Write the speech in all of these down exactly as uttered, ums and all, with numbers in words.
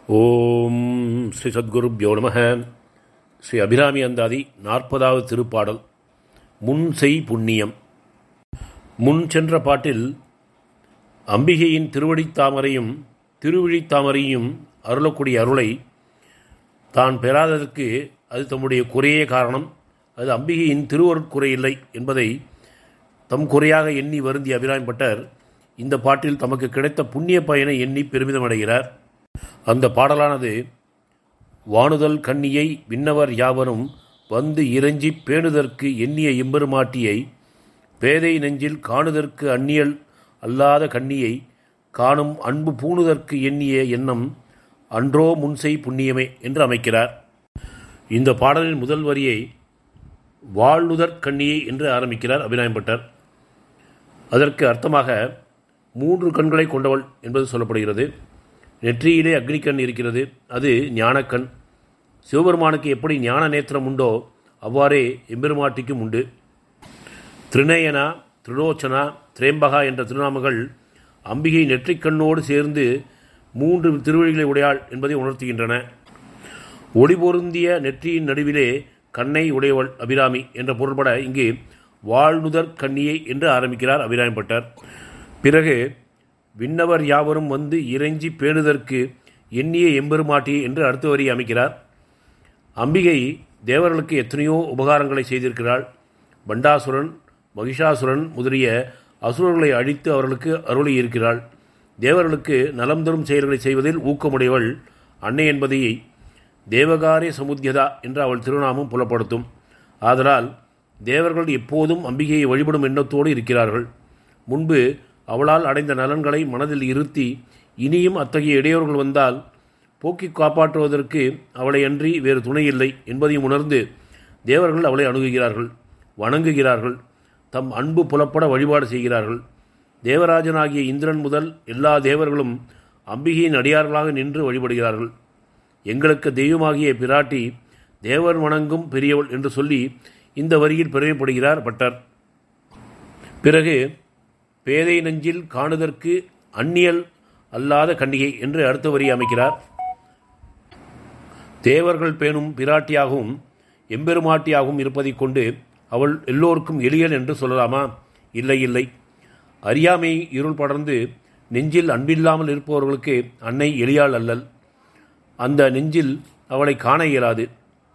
ஓம் ஸ்ரீ சத்குருப்யோ நம. ஸ்ரீ அபிராமி அந்தாதி நாற்பதாவது திருப்பாடல். முன் செய் புண்ணியம். முன் சென்ற பாட்டில் அம்பிகையின் திருவடித்தாமரையும் திருவிழித்தாமரையும் அருளக்கூடிய அருளை தான் பெறாததற்கு அது தம்முடைய குறையே காரணம், அது அம்பிகையின் திருவருட்குறையில்லை என்பதை தம் குறையாக எண்ணி வருந்திய அபிராமி பட்டர் இந்த பாட்டில் தமக்கு கிடைத்த புண்ணிய பயனை எண்ணி பெருமிதமடைகிறார். அந்த பாடலானது வானுதல் கண்ணியை விண்ணவர் யாவரும் வந்து இறைஞ்சி பேணுதற்கு எண்ணிய எம்பெருமாட்டியை பேதை நெஞ்சில் காணுதற்கு அந்நியல் அல்லாத கண்ணியை காணும் அன்பு பூணுதற்கு எண்ணிய எண்ணம் அன்றோ முன்செய் புண்ணியமே என்று அமைக்கிறார். இந்த பாடலின் முதல் வரியை வாழ்நுதற் கண்ணியை என்று ஆரம்பிக்கிறார் அபிராமி பட்டர். அதற்கு அர்த்தமாக மூன்று கண்களை கொண்டவள் என்பது சொல்லப்படுகிறது. நெற்றியிலே அக்னிக்கண் இருக்கிறது, அது ஞானக்கண். சிவபெருமானுக்கு எப்படி ஞான நேத்திரம் உண்டோ அவ்வாறே எம்பெருமாட்டிக்கும் உண்டு. திரிநயனா, திரிலோச்சனா, திரேம்பகா என்ற திருநாமங்கள் அம்பிகை நெற்றிக்கண்ணோடு சேர்ந்து மூன்று திருவழிகளை உடையாள் என்பதை உணர்த்துகின்றன. ஒளி பொருந்திய நெற்றியின் நடுவிலே கண்ணை உடையவள் அபிராமி என்ற பொருள்பட இங்கு வாழ்நுதற் கண்ணியை என்று ஆரம்பிக்கிறார் அபிராமி பட்டர். பிறகு விண்ணவர் யாவரும் வந்து இறைஞ்சி பேணுதற்கு எண்ணிய எம்பெருமாட்டியை என்று அடுத்த வரி அமைக்கிறார். அம்பிகை தேவர்களுக்கு எத்தனையோ உபகாரங்களை செய்திருக்கிறாள். பண்டாசுரன், மகிஷாசுரன் முதலிய அசுரர்களை அழித்து அவர்களுக்கு அருளி இருக்கிறாள். தேவர்களுக்கு நலம் தரும் செயல்களை செய்வதில் ஊக்கமுடையவள் அன்னை என்பதை தேவகாரிய சமுத்தியதா என்று அவள் திருநாமம் புலப்படுத்தும். ஆதலால் தேவர்கள் எப்போதும் அம்பிகையை வழிபடும் எண்ணத்தோடு இருக்கிறார்கள். முன்பு அவளால் அடைந்த நலன்களை மனதில் இருத்தி இனியும் அத்தகைய இடையூறுகள் வந்தால் போக்கி காப்பாற்றுவதற்கு அவளை அன்றி வேறு துணை இல்லை என்பதையும் உணர்ந்து தேவர்கள் அவளை அணுகுகிறார்கள், வணங்குகிறார்கள், தம் அன்பு புலப்பட வழிபாடு செய்கிறார்கள். தேவராஜனாகிய இந்திரன் முதல் எல்லா தேவர்களும் அம்பிகையின் அடியார்களாக நின்று வழிபடுகிறார்கள். எங்களுக்கு தெய்வமாகிய பிராட்டி தேவர் வணங்கும் பெரியவள் என்று சொல்லி இந்த வரியில் பெருமைப்படுகிறார் பட்டர். பிறகு பேதை நெஞ்சில் காணுதற்கு அந்நியல் அல்லாத கண்ணிகை என்று அடுத்த வரி அமைக்கிறார். தேவர்கள் பேணும் பிராட்டியாகவும் எம்பெருமாட்டியாகவும் இருப்பதை கொண்டு அவள் எல்லோருக்கும் எளியல் என்று சொல்லலாமா? இல்லை இல்லை. அறியாமை இருள் படர்ந்து நெஞ்சில் அன்பில்லாமல் இருப்பவர்களுக்கு அன்னை எளியாள் அல்லல். அந்த நெஞ்சில் அவளை காண இயலாது.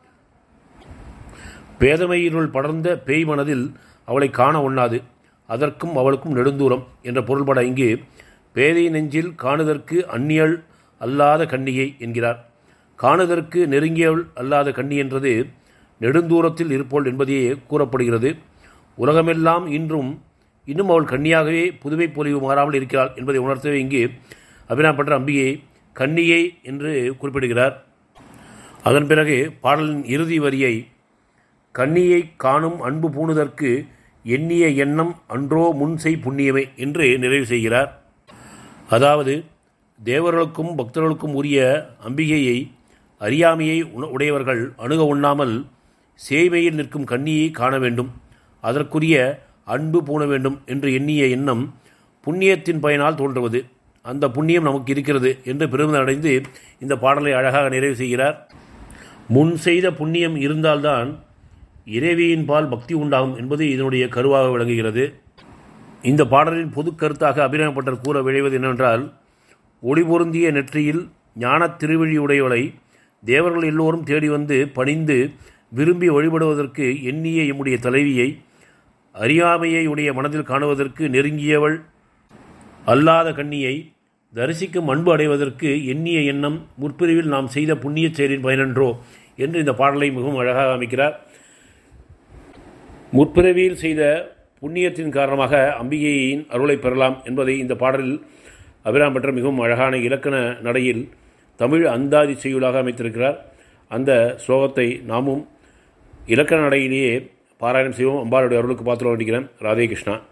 பேதமை இருள் படர்ந்த பேய் மனதில் அவளை காண ஒண்ணாது. அதற்கும் அவளுக்கும் நெடுந்தூரம் என்ற பொருள்பட இங்கு பேதை நெஞ்சில் காணுதற்கு அந்நியல் அல்லாத கண்ணியை என்கிறார். காணுதற்கு நெருங்கியவள் அல்லாத கண்ணி என்றது நெடுந்தூரத்தில் இருப்போள் என்பதையே கூறப்படுகிறது. உலகமெல்லாம் இன்றும் இன்னும் அவள் கண்ணியாகவே புதுமை பொலிவு மாறாமல் இருக்கிறாள் என்பதை உணர்த்தவே இங்கு அபிராமி பட்டர் அம்பிகையை கண்ணியை என்று குறிப்பிடுகிறார். அதன் பிறகு பாடலின் இறுதி வரியை கண்ணியை காணும் அன்பு பூணுதற்கு எண்ணிய எண்ணம் அன்றோ முன்செய் புண்ணியமே என்று நிறைவு செய்கிறார். அதாவது தேவர்களுக்கும் பக்தர்களுக்கும் உரிய அம்பிகையை அறியாமையை உடையவர்கள் அணுக உண்ணாமல் சேவையில் நிற்கும் கண்ணியை காண வேண்டும், அதற்குரிய அன்பு பூண வேண்டும் என்று எண்ணிய எண்ணம் புண்ணியத்தின் பயனால் தோன்றுவது. அந்த புண்ணியம் நமக்கு இருக்கிறது என்று பெருமிதம் அடைந்து இந்த பாடலை அழகாக நிறைவு செய்கிறார். முன் செய்த புண்ணியம் இருந்தால்தான் இறைவியின் பால் பக்தி உண்டாகும் என்பது இதனுடைய கருவாக விளங்குகிறது. இந்த பாடலின் பொது கருத்தாக அபிராமி பட்டர் கூற விளைவது என்னவென்றால், ஒளி பொருந்திய நெற்றியில் ஞான திருவிழியுடையவளை தேவர்கள் எல்லோரும் தேடி வந்து பணிந்து விரும்பி வழிபடுவதற்கு எண்ணிய எம்முடைய தலைவியை அறியாமையை உடைய மனதில் காணுவதற்கு நெருங்கியவள் அல்லாத கண்ணியை தரிசிக்கும் அன்பு அடைவதற்கு எண்ணிய எண்ணம் முற்பிரிவில் நாம் செய்த புண்ணிய செயலின் பயனன்றோ என்று இந்த பாடலை மிகவும் அழகாக அமைக்கிறார். முற்பிறவியில் செய்த புண்ணியத்தின் காரணமாக அம்பிகையின் அருளை பெறலாம் என்பதை இந்த பாடலில் அபிராமி பட்டர் மிகவும் அழகான இலக்கண நடையில் தமிழ் அந்தாதி செய்யுளாக அமைத்திருக்கிறார். அந்த ஸ்லோகத்தை நாமும் இலக்கண நடையிலேயே பாராயணம் செய்வோம். அம்பாளுடைய அருளுக்கு பாத்திரம் வேண்டிக்கிறேன். ராதே கிருஷ்ணா.